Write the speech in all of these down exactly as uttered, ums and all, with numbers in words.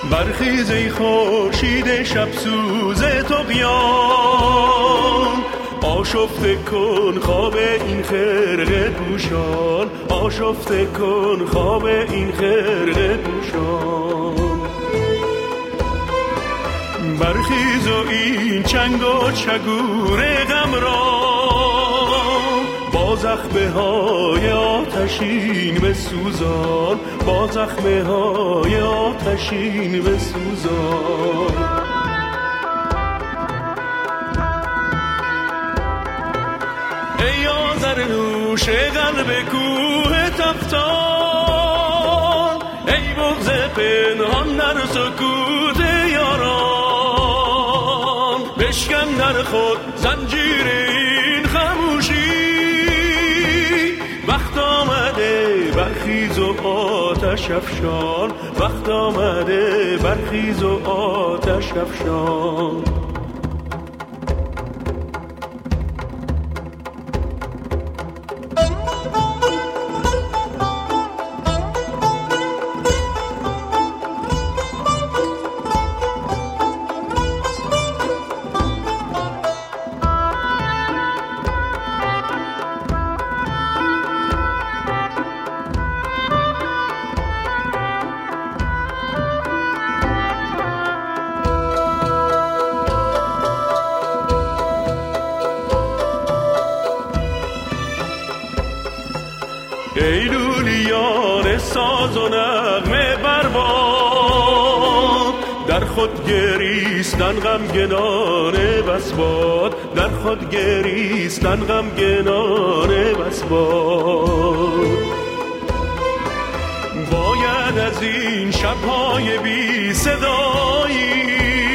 برخیز ای خورشید شب سوز طغیان، آشفته کن خواب این خرقه پوشان، آشفته کن خواب این خرقه پوشان. برخیز و این چنگ و چگور غم را با زخمه های آتشین بسوزان، با زخمه های آتشین بسوزان. ای آذرنوش قلب کوه تفتان، ای بغض پنهان در سکوت یاران، بشکن در خود زنجیر این خموشی. وقت آمده برخیز و آتش افشان، وقت آمده برخیز و آتش افشان. ای لولیان ساز و نغمه برباد، در خود گریستن غمگنان بس باد، در خود گریستن غمگنان بس باد. باید از این شب‌های بی صدایی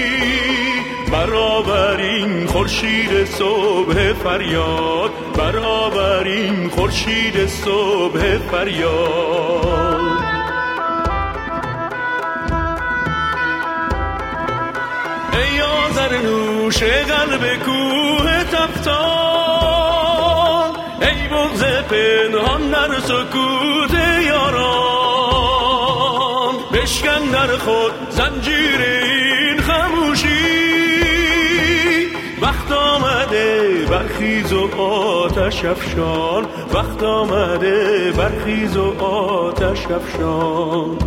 برآوریم خورشید صبح فریاد، برآوریم خورشید صبح فریاد. ای آذرنوش قلب کوه تفتان، ای بغض پنهان در سکوت یاران، بشکن در خود زنجیر این خموشی. وقت آمده برخیز و آتش افشان، وقت آمده برخیز و آتش افشان.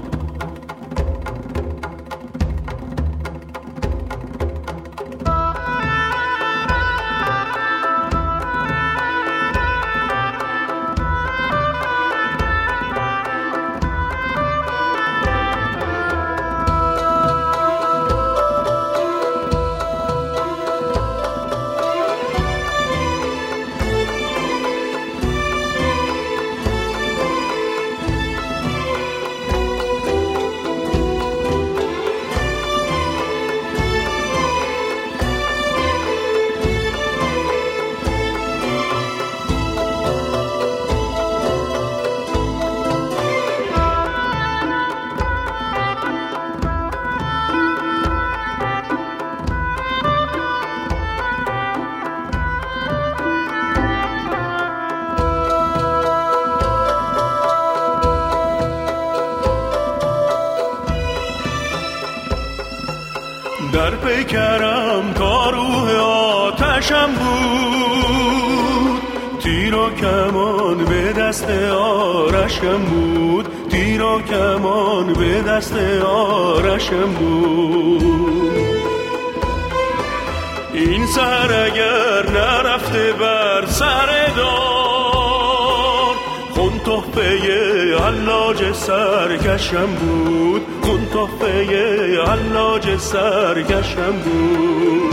در پیکرم تا روح آتشم بود، تیر و کمان به دست آرشم بود، تیر و کمان به دست آرشم بود. این سر اگر نرفته بر سر دار، خون تحفه حلاج سرکشم بود، خون تحفه حلاج سرکشم بود.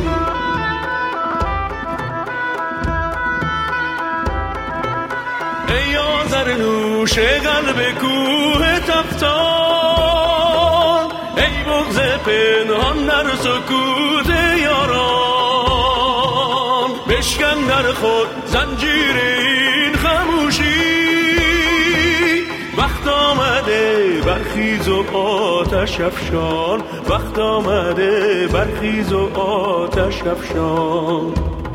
ای آذرنوش قلب کوه تفتان، ای بغض پنهان در سکوت یاران، بشکن در خود زنجیر این خموشی. وقت آمده برخیز و آتش افشان، وقت آمده برخیز و آتش افشان.